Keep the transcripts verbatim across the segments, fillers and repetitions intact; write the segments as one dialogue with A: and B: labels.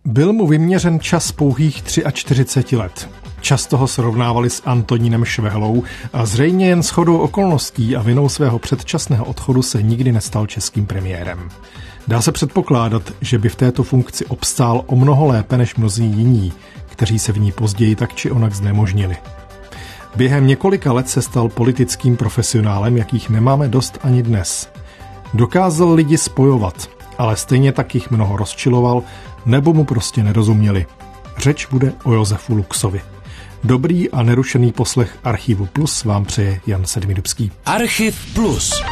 A: Byl mu vyměřen čas pouhých čtyřicet tři let. Často ho srovnávali s Antonínem Švehlou a zřejmě jen shodou okolností a vinou svého předčasného odchodu se nikdy nestal českým premiérem. Dá se předpokládat, že by v této funkci obstál o mnoho lépe než mnozí jiní, kteří se v ní později tak či onak znemožnili. Během několika let se stal politickým profesionálem, jakých nemáme dost ani dnes. Dokázal lidi spojovat, ale stejně tak jich mnoho rozčiloval, nebo mu prostě nerozuměli. Řeč bude o Josefu Luxovi. Dobrý a nerušený poslech Archivu Plus vám přeje Jan Sedmidubský.
B: Archiv Plus.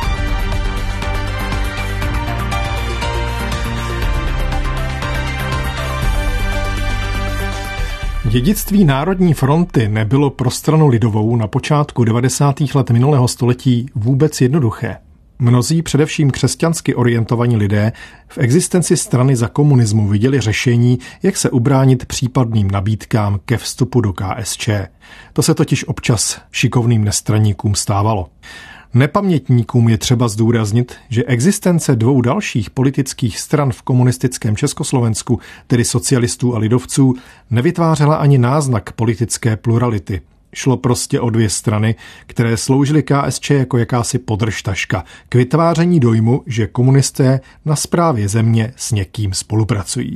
A: Dědictví Národní fronty nebylo pro stranu lidovou na počátku devadesátých let minulého století vůbec jednoduché. Mnozí, především křesťansky orientovaní lidé, v existenci strany za komunismu viděli řešení, jak se ubránit případným nabídkám ke vstupu do K S Č. To se totiž občas šikovným nestraníkům stávalo. Nepamětníkům je třeba zdůraznit, že existence dvou dalších politických stran v komunistickém Československu, tedy socialistů a lidovců, nevytvářela ani náznak politické plurality. Šlo prostě o dvě strany, které sloužily K S Č jako jakási podržtaška k vytváření dojmu, že komunisté na správě země s někým spolupracují.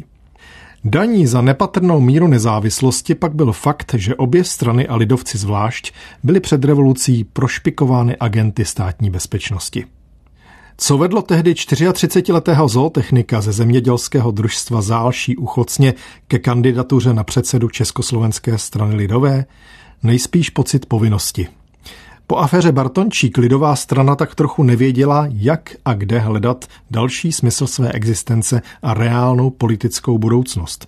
A: Daní za nepatrnou míru nezávislosti pak byl fakt, že obě strany a lidovci zvlášť byly před revolucí prošpikovány agenty státní bezpečnosti. Co vedlo tehdy třiatřicetiletého zootechnika ze zemědělského družstva Zálší u Chocně ke kandidatuře na předsedu Československé strany lidové? Nejspíš pocit povinnosti. Po aféře Bartončík lidová strana tak trochu nevěděla, jak a kde hledat další smysl své existence a reálnou politickou budoucnost.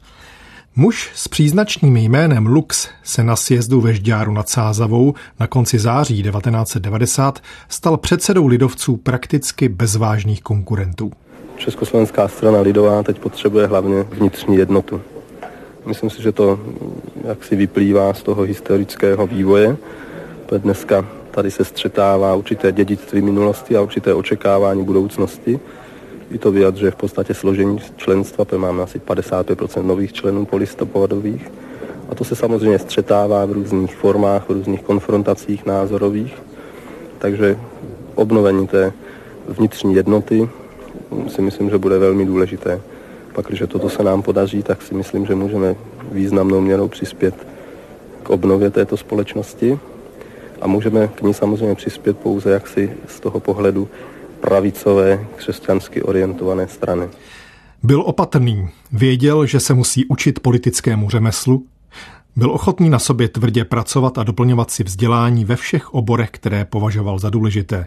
A: Muž s příznačným jménem Lux se na sjezdu ve Žďáru nad Sázavou na konci září devatenáct set devadesát stal předsedou lidovců prakticky bez vážných konkurentů.
C: Československá strana lidová teď potřebuje hlavně vnitřní jednotu. Myslím si, že to jaksi vyplývá z toho historického vývoje, protože dneska tady se střetává určité dědictví minulosti a určité očekávání budoucnosti. I to vyjadřuje v podstatě složení členstva, protože máme asi padesát pět procent nových členů polistopadových. A to se samozřejmě střetává v různých formách, v různých konfrontacích názorových. Takže obnovení té vnitřní jednoty si myslím, že bude velmi důležité. Pak, když toto se nám podaří, tak si myslím, že můžeme významnou měrou přispět k obnově této společnosti a můžeme k ní samozřejmě přispět pouze jaksi z toho pohledu pravicové, křesťansky orientované strany.
A: Byl opatrný, věděl, že se musí učit politickému řemeslu, byl ochotný na sobě tvrdě pracovat a doplňovat si vzdělání ve všech oborech, které považoval za důležité.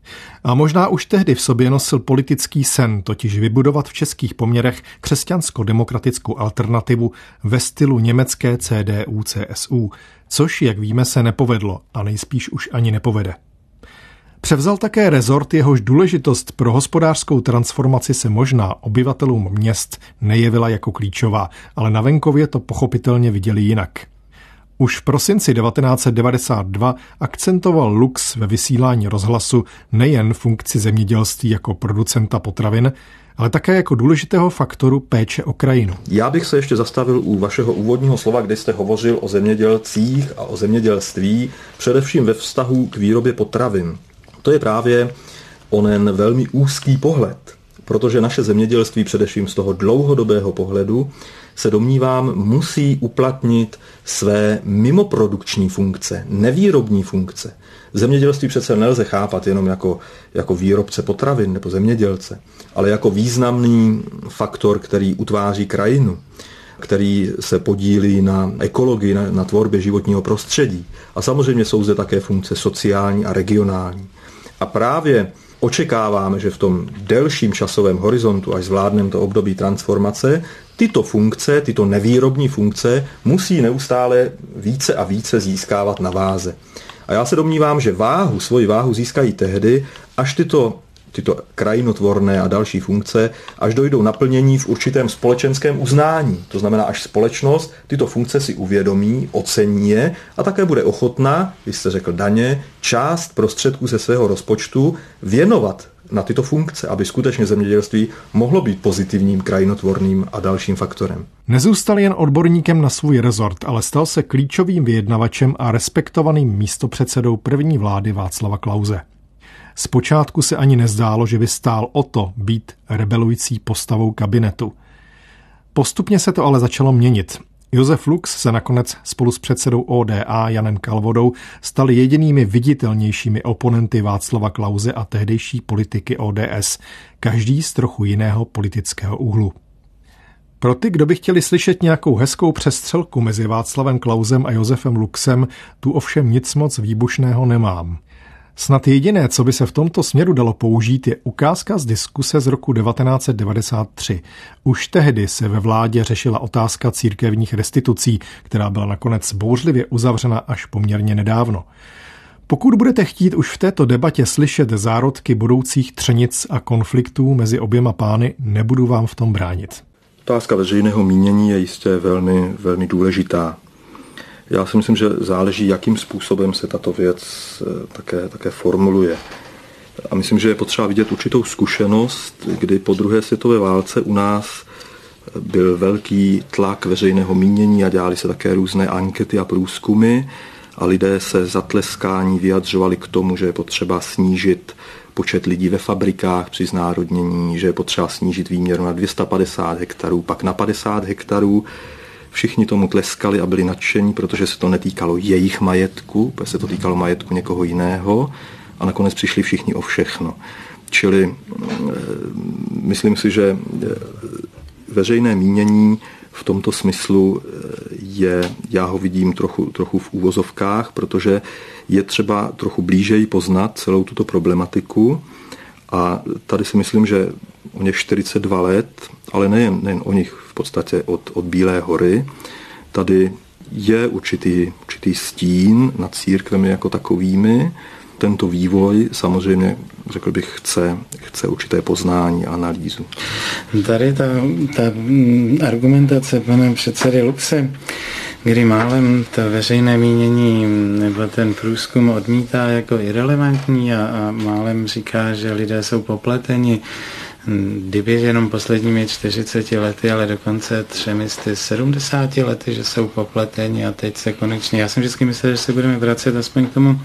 A: A možná už tehdy v sobě nosil politický sen, totiž vybudovat v českých poměrech křesťansko-demokratickou alternativu ve stylu německé C D U C S U, což, jak víme, se nepovedlo a nejspíš už ani nepovede. Převzal také rezort, jehož důležitost pro hospodářskou transformaci se možná obyvatelům měst nejevila jako klíčová, ale na venkově to pochopitelně viděli jinak. Už v prosinci devatenáct set devadesát dva akcentoval Lux ve vysílání rozhlasu nejen funkci zemědělství jako producenta potravin, ale také jako důležitého faktoru péče o krajinu.
D: Já bych se ještě zastavil u vašeho úvodního slova, kde jste hovořil o zemědělcích a o zemědělství, především ve vztahu k výrobě potravin. To je právě onen velmi úzký pohled, protože naše zemědělství především z toho dlouhodobého pohledu se domnívám musí uplatnit své mimoprodukční funkce, nevýrobní funkce. Zemědělství přece nelze chápat jenom jako, jako výrobce potravin nebo zemědělce, ale jako významný faktor, který utváří krajinu, který se podílí na ekologii, na, na tvorbě životního prostředí. A samozřejmě jsou zde také funkce sociální a regionální. A právě očekáváme, že v tom delším časovém horizontu, až zvládneme to období transformace, tyto funkce, tyto nevýrobní funkce musí neustále více a více získávat na váze. A já se domnívám, že váhu, svoji váhu získají tehdy, až tyto tyto krajinotvorné a další funkce, až dojdou naplnění v určitém společenském uznání. To znamená, až společnost tyto funkce si uvědomí, ocení je a také bude ochotná, když jste řekl daně, část prostředků ze svého rozpočtu věnovat na tyto funkce, aby skutečně zemědělství mohlo být pozitivním, krajinotvorným a dalším faktorem.
A: Nezůstal jen odborníkem na svůj rezort, ale stal se klíčovým vyjednavačem a respektovaným místopředsedou první vlády Václava Klause. Zpočátku se ani nezdálo, že by stál o to být rebelující postavou kabinetu. Postupně se to ale začalo měnit. Josef Lux se nakonec spolu s předsedou O D A Janem Kalvodou stali jedinými viditelnějšími oponenty Václava Klause a tehdejší politiky O D S, každý z trochu jiného politického úhlu. Pro ty, kdo by chtěli slyšet nějakou hezkou přestřelku mezi Václavem Klausem a Josefem Luxem, tu ovšem nic moc výbušného nemám. Snad jediné, co by se v tomto směru dalo použít, je ukázka z diskuse z roku devatenáct set devadesát tři. Už tehdy se ve vládě řešila otázka církevních restitucí, která byla nakonec bouřlivě uzavřena až poměrně nedávno. Pokud budete chtít už v této debatě slyšet zárodky budoucích třenic a konfliktů mezi oběma pány, nebudu vám v tom bránit.
C: Otázka veřejného mínění je jistě velmi, velmi důležitá. Já si myslím, že záleží, jakým způsobem se tato věc také, také formuluje. A myslím, že je potřeba vidět určitou zkušenost, kdy po druhé světové válce u nás byl velký tlak veřejného mínění a dělali se také různé ankety a průzkumy a lidé se zatleskání vyjadřovali k tomu, že je potřeba snížit počet lidí ve fabrikách při znárodnění, že je potřeba snížit výměru na dvě stě padesát hektarů, pak na padesát hektarů. Všichni tomu tleskali a byli nadšení, protože se to netýkalo jejich majetku, protože se to týkalo majetku někoho jiného a nakonec přišli všichni o všechno. Čili myslím si, že veřejné mínění v tomto smyslu je, já ho vidím trochu, trochu v úvozovkách, protože je třeba trochu blížeji poznat celou tuto problematiku a tady si myslím, že o něch čtyřicet dva let, ale nejen, nejen o nich v podstatě od, od Bílé hory, tady je určitý, určitý stín nad církvemi jako takovými. Tento vývoj samozřejmě, řekl bych, chce, chce určité poznání a analýzu.
B: Tady ta, ta argumentace pana předsedy Luxe, kdy málem to veřejné mínění nebo ten průzkum odmítá jako irelevantní a, a málem říká, že lidé jsou popleteni, kdyby jenom posledními čtyřiceti lety, ale dokonce třemi z sedmdesáti lety, že jsou popleteni a teď se konečně, já jsem vždycky myslel, že se budeme vracet aspoň k tomu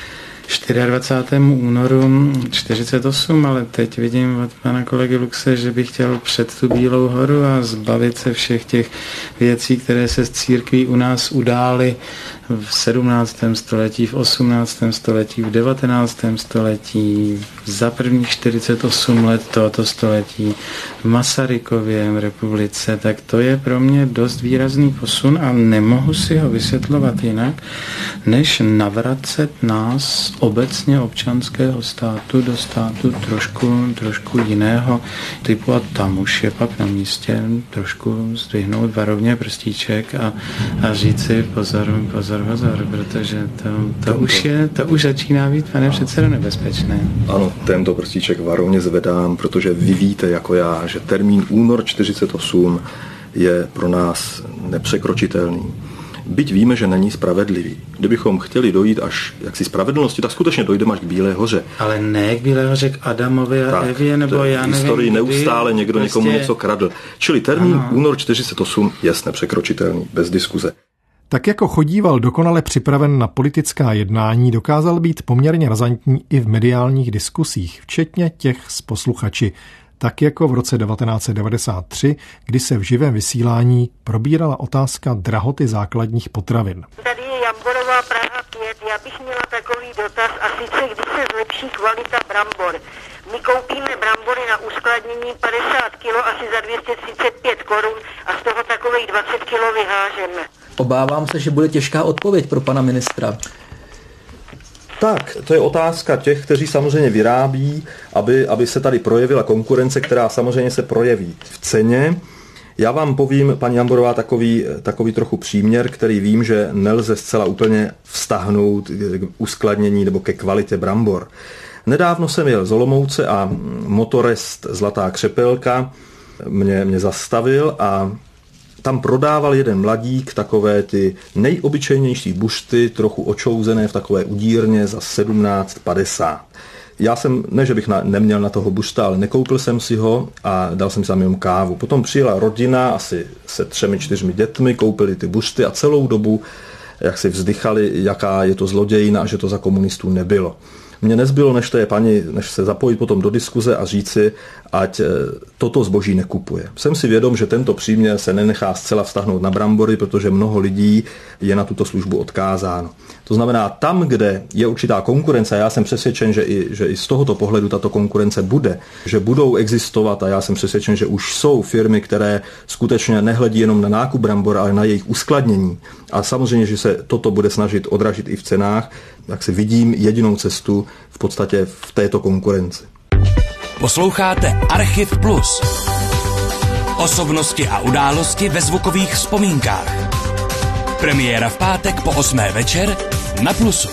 B: dvacátého čtvrtého únoru čtyřicet osm, ale teď vidím od pana kolegy Luxe, že by chtěl před tu Bílou horu a zbavit se všech těch věcí, které se z církví u nás udály v sedmnáctém století, v osmnáctém století, v devatenáctém století, za prvních čtyřicet osm let tohoto století, v Masarykově republice, tak to je pro mě dost výrazný posun a nemohu si ho vysvětlovat jinak, než navracet nás obecně občanského státu do státu trošku, trošku jiného typu a tam už je pak na místě trošku zdvihnout varovně prstíček a, a říct si pozor, pozor, pozor, protože to, to, už je, to už začíná být, pane předsedo, nebezpečné.
C: Ano, tento prstíček varovně zvedám, protože vy víte jako já, že termín únor čtyřicet osm je pro nás nepřekročitelný. Byť víme, že není spravedlivý. Kdybychom chtěli dojít až jaksi spravedlnosti, tak skutečně dojdeme až k Bílé hoře.
B: Ale ne k Bílé hoře, k Adamovi a tak, Evě, nebo já nevím. V
C: historii neustále někdo prostě někomu něco kradl. Čili termín ano. Únor čtyřicet osm je nepřekročitelný, bez diskuze.
A: Tak jako chodíval dokonale připraven na politická jednání, dokázal být poměrně razantní i v mediálních diskusích, včetně těch s posluchači. Tak jako v roce devatenáct set devadesát tři, kdy se v živém vysílání probírala otázka drahoty základních potravin.
E: Tady je Jamborová Praha pět, já bych měla takový dotaz a sice když se zlepší kvalita brambor. My koupíme brambory na uskladnění padesát kilo asi za dvě stě třicet pět korun a z toho takových dvacet kilo vyhážeme.
F: Obávám se, že bude těžká odpověď pro pana ministra.
D: Tak, to je otázka těch, kteří samozřejmě vyrábí, aby, aby se tady projevila konkurence, která samozřejmě se projeví v ceně. Já vám povím, paní Jamborová, takový, takový trochu příměr, který vím, že nelze zcela úplně vztahnout k uskladnění nebo ke kvalitě brambor. Nedávno jsem jel z Olomouce a motorist Zlatá křepelka mě, mě zastavil a tam prodával jeden mladík takové ty nejobyčejnější bušty, trochu očouzené v takové udírně za sedmnáct padesát. Já jsem, ne že bych na, neměl na toho bušta, ale nekoupil jsem si ho a dal jsem si tam jenom kávu. Potom přijela rodina asi se třemi, čtyřmi dětmi, koupili ty bušty a celou dobu jak si vzdychali, jaká je to zlodějina a že to za komunistů nebylo. Mně nezbylo, než té paní, než se zapojit potom do diskuze a říci, ať toto zboží nekupuje. Jsem si vědom, že tento příměr se nenechá zcela vztahnout na brambory, protože mnoho lidí je na tuto službu odkázáno. To znamená, tam, kde je určitá konkurence, a já jsem přesvědčen, že i, že i z tohoto pohledu tato konkurence bude, že budou existovat, a já jsem přesvědčen, že už jsou firmy, které skutečně nehledí jenom na nákup brambor, ale na jejich uskladnění. A samozřejmě, že se toto bude snažit odražit i v cenách, tak si vidím jedinou cestu v podstatě v této konkurenci.
G: Posloucháte Archiv Plus. Osobnosti a události ve zvukových vzpomínkách. Premiéra v pátek po osmé večer na Plusu.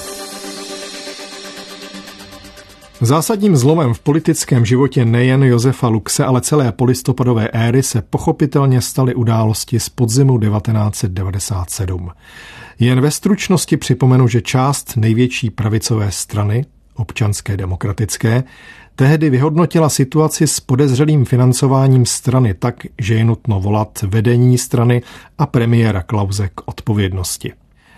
A: Zásadním zlomem v politickém životě nejen Josefa Luxe, ale celé polistopadové éry se pochopitelně staly události z podzimu devatenáct set devadesát sedm. Jen ve stručnosti připomenu, že část největší pravicové strany, Občanské demokratické, tehdy vyhodnotila situaci s podezřelým financováním strany tak, že je nutno volat vedení strany a premiéra Klause k odpovědnosti.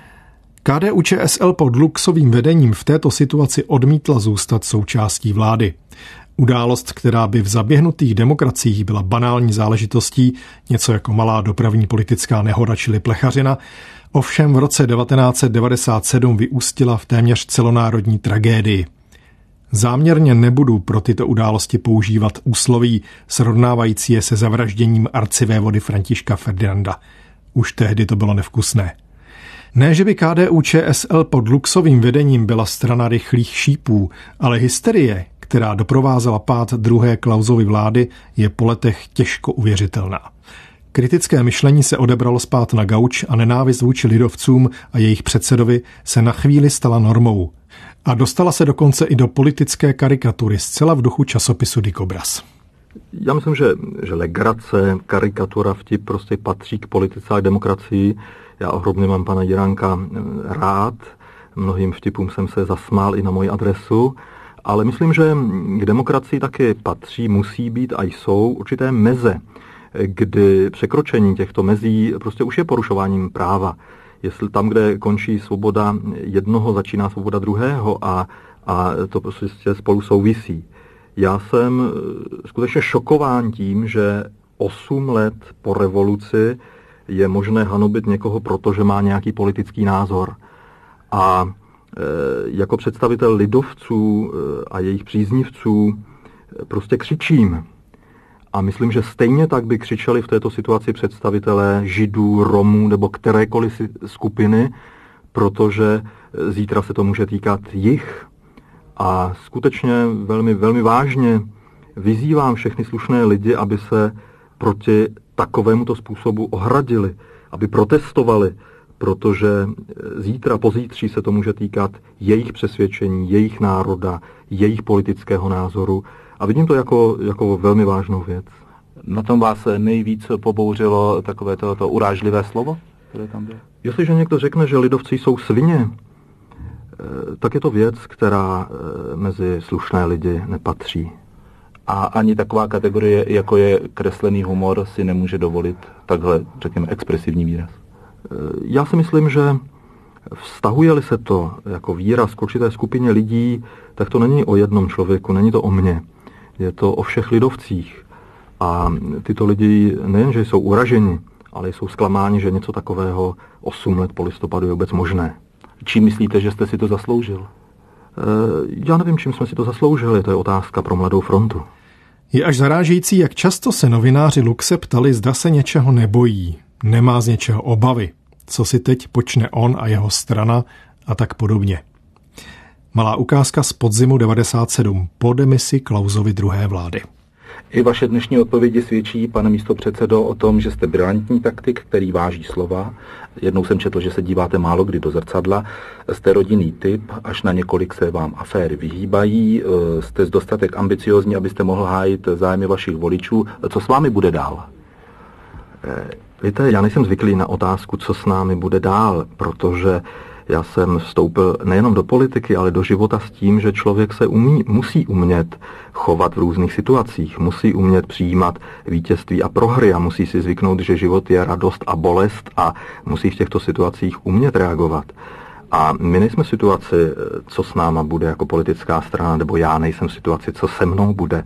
A: K D U Č S L pod Luxovým vedením v této situaci odmítla zůstat součástí vlády. Událost, která by v zaběhnutých demokraciích byla banální záležitostí, něco jako malá dopravní politická nehoda čili plechařina, ovšem v roce devatenáct set devadesát sedm vyústila v téměř celonárodní tragédii. Záměrně nebudu pro tyto události používat úsloví srovnávající je se zavražděním arcivévody Františka Ferdinanda. Už tehdy to bylo nevkusné. Ne, že by K D U Č S L pod Luxovým vedením byla strana rychlých šípů, ale hysterie, která doprovázela pád druhé Klausovy vlády, je po letech těžko uvěřitelná. Kritické myšlení se odebralo zpát na gauč a nenávist vůči lidovcům a jejich předsedovi se na chvíli stala normou. A dostala se dokonce i do politické karikatury, zcela v duchu časopisu Dikobraz.
C: Já myslím, že, že legrace, karikatura, vtip prostě patří k politice a demokracii. Já ohromně mám pana Jiránka rád, mnohým vtipům jsem se zasmál i na moji adresu, ale myslím, že k demokracii taky patří, musí být a jsou určité meze, kdy překročení těchto mezí prostě už je porušováním práva. Jestli tam, kde končí svoboda jednoho, začíná svoboda druhého a, a to prostě spolu souvisí. Já jsem skutečně šokován tím, že osm let po revoluci je možné hanobit někoho, protože má nějaký politický názor. A e, jako představitel lidovců a jejich příznivců prostě křičím. A myslím, že stejně tak by křičeli v této situaci představitelé Židů, Romů nebo kterékoliv skupiny, protože zítra se to může týkat jich. A skutečně velmi, velmi vážně vyzývám všechny slušné lidi, aby se proti takovémuto způsobu ohradili, aby protestovali, protože zítra, pozítří se to může týkat jejich přesvědčení, jejich národa, jejich politického názoru. A vidím to jako, jako velmi vážnou věc.
H: Na tom vás nejvíc pobouřilo takové to, to urážlivé slovo, které tam bylo?
C: Jestliže někdo řekne, že lidovci jsou svině, tak je to věc, která mezi slušné lidi nepatří.
H: A ani taková kategorie, jako je kreslený humor, si nemůže dovolit takhle, řekněme, expresivní výraz?
C: Já si myslím, že vztahuje-li se to jako výraz k určité skupině lidí, tak to není o jednom člověku, není to o mně. Je to o všech lidovcích. A tyto lidi nejenže jsou uraženi, ale jsou zklamáni, že něco takového osm let po listopadu je vůbec možné.
H: Čím myslíte, že jste si to zasloužil?
C: Já nevím, čím jsme si to zasloužili, to je otázka pro Mladou frontu.
A: Je až zarážející, jak často se novináři Luxe ptali, zda se něčeho nebojí, nemá z něčeho obavy, co si teď počne on a jeho strana a tak podobně. Malá ukázka z podzimu devadesát sedm po demisi Klausovy druhé vlády.
H: I vaše dnešní odpovědi svědčí, pane místopředsedo, o tom, že jste brilantní taktik, který váží slova. Jednou jsem četl, že se díváte málo kdy do zrcadla. Jste rodinný typ, až na několik se vám aféry vyhýbají. Jste dostatek ambiciózní, abyste mohl hájit zájmy vašich voličů. Co s vámi bude dál?
C: Víte, já nejsem zvyklý na otázku, co s námi bude dál, protože já jsem vstoupil nejenom do politiky, ale do života s tím, že člověk se umí, musí umět chovat v různých situacích, musí umět přijímat vítězství a prohry a musí si zvyknout, že život je radost a bolest a musí v těchto situacích umět reagovat. A my nejsme v situaci, co s náma bude jako politická strana, nebo já nejsem v situaci, co se mnou bude.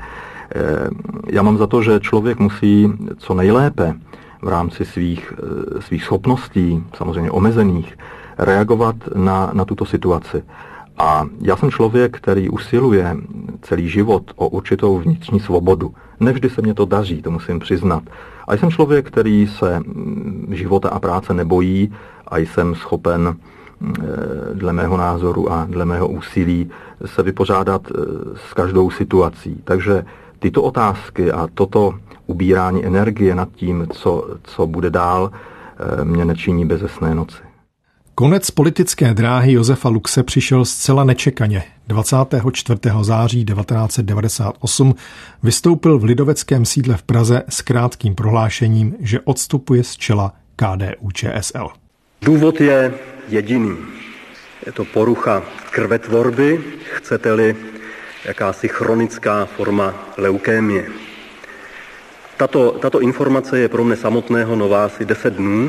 C: Já mám za to, že člověk musí co nejlépe v rámci svých, svých schopností, samozřejmě omezených, reagovat na, na tuto situaci. A já jsem člověk, který usiluje celý život o určitou vnitřní svobodu. Nevždy se mě to daří, to musím přiznat. A jsem člověk, který se života a práce nebojí a jsem schopen dle mého názoru a dle mého úsilí se vypořádat s každou situací. Takže tyto otázky a toto ubírání energie nad tím, co, co bude dál, mě nečiní bezesné noci.
A: Konec politické dráhy Josefa Luxe přišel zcela nečekaně. dvacátého čtvrtého září devatenáct set devadesát osm vystoupil v lidoveckém sídle v Praze s krátkým prohlášením, že odstupuje z čela K D U Č S L.
C: Důvod je jediný. Je to porucha krvetvorby, chcete-li jakási chronická forma leukémie. Tato, tato informace je pro mne samotného nová asi deset dnů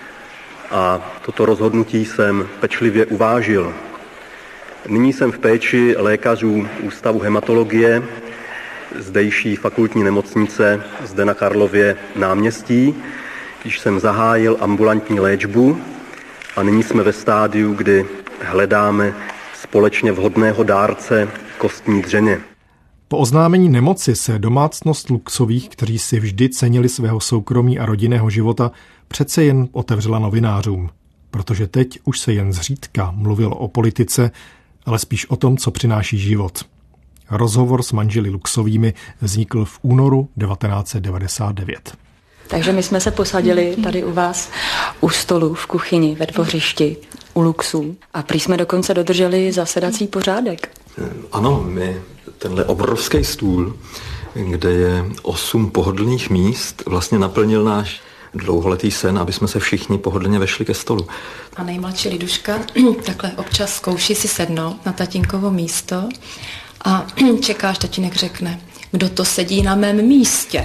C: a toto rozhodnutí jsem pečlivě uvážil. Nyní jsem v péči lékařů Ústavu hematologie zdejší fakultní nemocnice zde na Karlově náměstí, když jsem zahájil ambulantní léčbu a nyní jsme ve stádiu, kdy hledáme společně vhodného dárce kostní dřeně.
A: Po oznámení nemoci se domácnost Luxových, kteří si vždy cenili svého soukromí a rodinného života, přece jen otevřela novinářům. Protože teď už se jen zřídka mluvilo o politice, ale spíš o tom, co přináší život. Rozhovor s manželi Luxovými vznikl v únoru devatenáct set devadesát devět.
I: Takže my jsme se posadili tady u vás u stolu v kuchyni ve dvořišti u Luxů a prý jsme dokonce dodrželi zasedací pořádek.
D: Ano, my tenhle obrovský stůl, kde je osm pohodlných míst, vlastně naplnil náš dlouholetý sen, aby jsme se všichni pohodlně vešli ke stolu.
J: A nejmladší Liduška takhle občas zkouší si sednout na tatínkovo místo a čeká, až tatínek řekne, kdo to sedí na mém místě.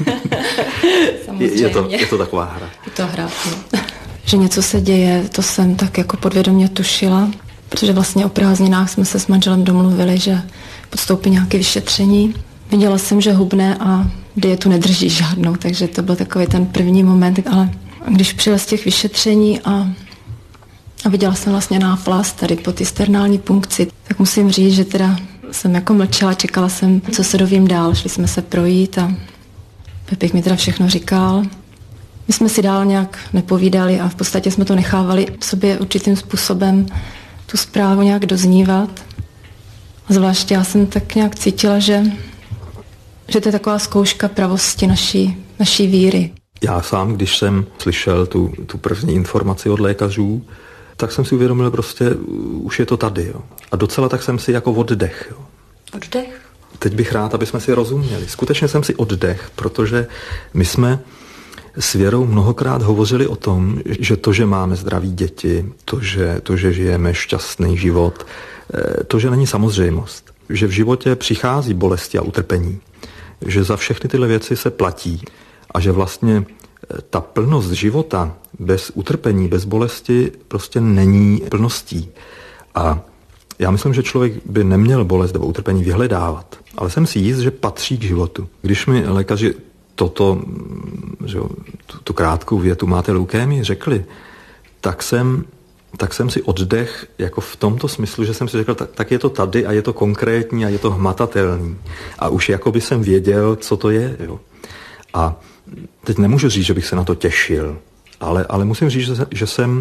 D: je, je, to, je to taková hra.
J: Je to hra, no. Že něco se děje, to jsem tak jako podvědomě tušila, protože vlastně o prázdninách jsme se s manželem domluvili, že podstoupí nějaké vyšetření. Viděla jsem, že hubne a dietu nedrží žádnou, takže to byl takový ten první moment, ale když přijel z těch vyšetření a, a viděla jsem vlastně náplast tady po té sternální punkci, tak musím říct, že teda jsem jako mlčela, čekala jsem, co se dovím dál. Šli jsme se projít a Pepik mi teda všechno říkal. My jsme si dál nějak nepovídali a v podstatě jsme to nechávali sobě určitým způsobem tu zprávu nějak doznívat. A zvláště já jsem tak nějak cítila, že, že to je taková zkouška pravosti naší, naší víry.
D: Já sám, když jsem slyšel tu, tu první informaci od lékařů, tak jsem si uvědomil prostě, už je to tady. Jo. A docela tak jsem si jako oddech. Jo.
I: Oddech?
D: Teď bych rád, aby jsme si rozuměli. Skutečně jsem si oddech, protože my jsme s Věrou mnohokrát hovořili o tom, že to, že máme zdraví děti, to, že, to, že žijeme šťastný život, to, že není samozřejmost. Že v životě přichází bolesti a utrpení. Že za všechny tyhle věci se platí. A že vlastně ta plnost života bez utrpení, bez bolesti prostě není plností. A já myslím, že člověk by neměl bolest nebo utrpení vyhledávat. Ale jsem si jist, že patří k životu. Když mi lékaři toto, že tu, tu krátkou větu máte leukémii řekli, tak jsem, tak jsem si oddech jako v tomto smyslu, že jsem si řekl, tak, tak je to tady a je to konkrétní a je to hmatatelný. A už jako by jsem věděl, co to je. Jo. A teď nemůžu říct, že bych se na to těšil, ale, ale musím říct, že, že jsem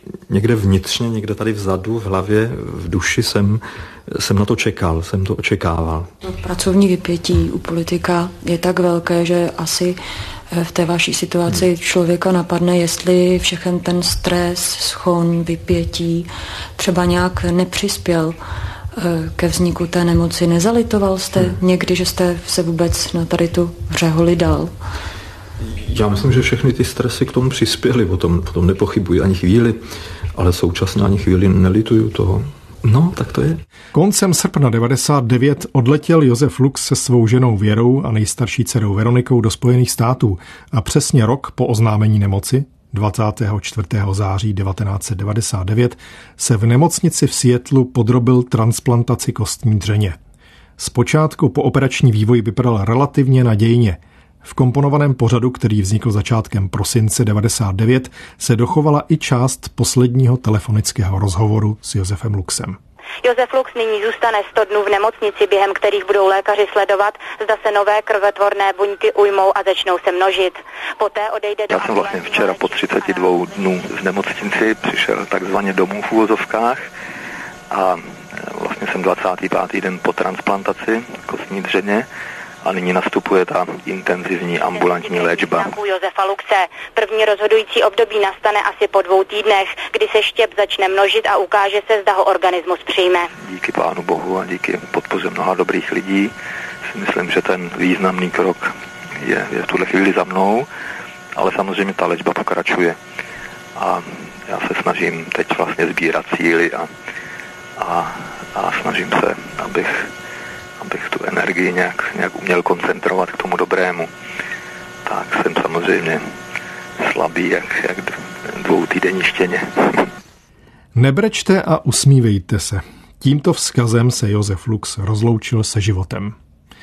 D: někde vnitřně, někde tady vzadu, v hlavě, v duši jsem, jsem na to čekal, jsem to očekával.
I: To pracovní vypětí u politika je tak velké, že asi v té vaší situaci hmm. člověka napadne, jestli všechen ten stres, schon, vypětí třeba nějak nepřispěl ke vzniku té nemoci. Nezalitoval jste hmm. někdy, že jste se vůbec na tady tu řeholi dal?
D: Já myslím, že všechny ty stresy k tomu přispěly, o tom, o tom nepochybuji ani chvíli, ale současně ani chvíli nelituju toho. No, tak to je.
A: Koncem srpna devadesát devět odletěl Josef Lux se svou ženou Věrou a nejstarší dcerou Veronikou do Spojených států a přesně rok po oznámení nemoci, dvacátého čtvrtého září devatenáct set devadesát devět, se v nemocnici v Seattlu podrobil transplantaci kostní dřeně. Zpočátku po operační vývoj vypadal relativně nadějně. V komponovaném pořadu, který vznikl začátkem prosince devadesát devět, se dochovala i část posledního telefonického rozhovoru s Josefem Luxem.
K: Josef Lux nyní zůstane sto dnů v nemocnici, během kterých budou lékaři sledovat, zda se nové krvetvorné buňky ujmou a začnou se množit. Poté odejde do...
C: Já jsem vlastně včera po třiceti dvou dnů v nemocnici přišel takzvaně domů v úvozovkách a vlastně jsem dvacátý pátý den po transplantaci kostní dřeně. A nyní nastupuje ta intenzivní ambulantní léčba.
K: Josefa Luxe. První rozhodující období nastane asi po dvou týdnech, kdy se štěp začne množit a ukáže se, zda ho organismus přijme.
C: Díky Pánu Bohu a díky podpoře mnoha dobrých lidí si myslím, že ten významný krok je, je v tuhle chvíli za mnou, ale samozřejmě ta léčba pokračuje. A já se snažím teď vlastně sbírat síly a, a, a snažím se, abych abych tu energii nějak, nějak uměl koncentrovat k tomu dobrému. Tak jsem samozřejmě slabý, jak, jak dvoutýdenní štěně.
A: Nebrečte a usmívejte se. Tímto vzkazem se Josef Lux rozloučil se životem.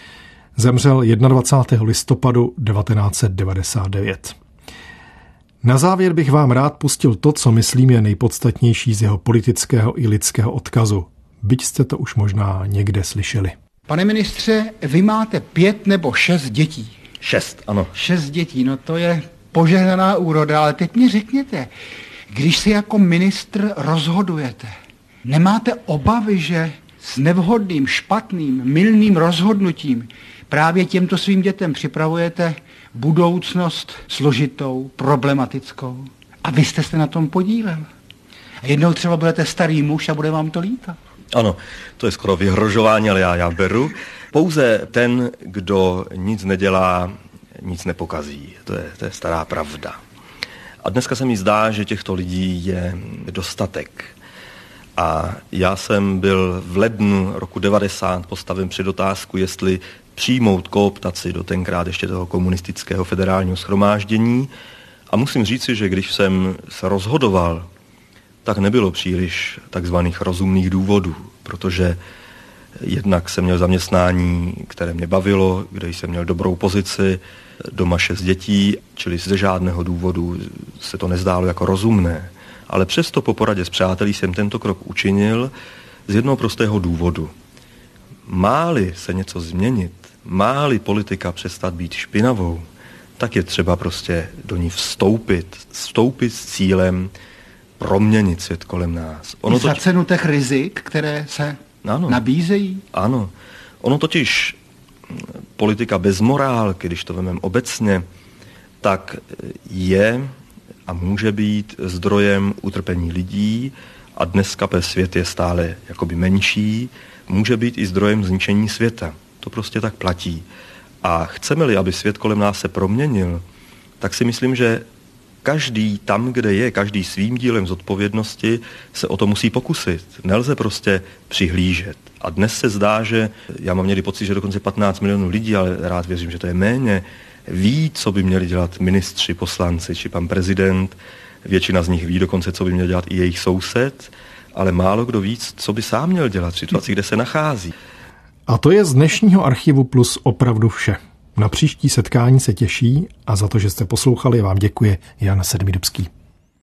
A: Zemřel dvacátého prvního listopadu devatenáct set devadesát devět. Na závěr bych vám rád pustil to, co myslím je nejpodstatnější z jeho politického i lidského odkazu. Byť jste to už možná někde slyšeli.
L: Pane ministře, vy máte pět nebo šest dětí.
D: Šest, ano.
L: Šest dětí, no to je požehnaná úroda, ale teď mi řekněte, když se jako ministr rozhodujete, nemáte obavy, že s nevhodným, špatným, mylným rozhodnutím právě těmto svým dětem připravujete budoucnost složitou, problematickou? A vy jste se na tom podílel. A jednou třeba budete starý muž a bude vám to líto.
D: Ano, to je skoro vyhrožování, ale já, já beru. Pouze ten, kdo nic nedělá, nic nepokazí. To je, to je stará pravda. A dneska se mi zdá, že těchto lidí je dostatek. A já jsem byl v lednu roku devadesát postaven před otázku, jestli přijmout kooptaci do tenkrát ještě toho komunistického federálního shromáždění. A musím říci, že když jsem se rozhodoval, tak nebylo příliš takzvaných rozumných důvodů, protože jednak jsem měl zaměstnání, které mě bavilo, kde jsem měl dobrou pozici, doma šest dětí, čili ze žádného důvodu se to nezdálo jako rozumné. Ale přesto po poradě s přáteli jsem tento krok učinil z jednoho prostého důvodu. Má-li se něco změnit, má-li politika přestat být špinavou, tak je třeba prostě do ní vstoupit, vstoupit s cílem proměnit svět kolem nás.
L: Ono za totiž... cenu těch rizik, které se ano, nabízejí?
D: Ano. Ono totiž politika bez morálky, když to vememe obecně, tak je a může být zdrojem utrpení lidí a dneska pe svět je stále jakoby menší, může být i zdrojem zničení světa. To prostě tak platí. A chceme-li, aby svět kolem nás se proměnil, tak si myslím, že každý tam, kde je, každý svým dílem zodpovědnosti se o to musí pokusit. Nelze prostě přihlížet. A dnes se zdá, že já mám někdy pocit, že dokonce patnáct milionů lidí, ale rád věřím, že to je méně, ví, co by měli dělat ministři, poslanci či pan prezident. Většina z nich ví dokonce, co by měl dělat i jejich soused, ale málo kdo ví, co by sám měl dělat v situaci, kde se nachází.
A: A to je z dnešního Archivu Plus opravdu vše. Na příští setkání se těší a za to, že jste poslouchali, vám děkuje Jan Sedmidubský.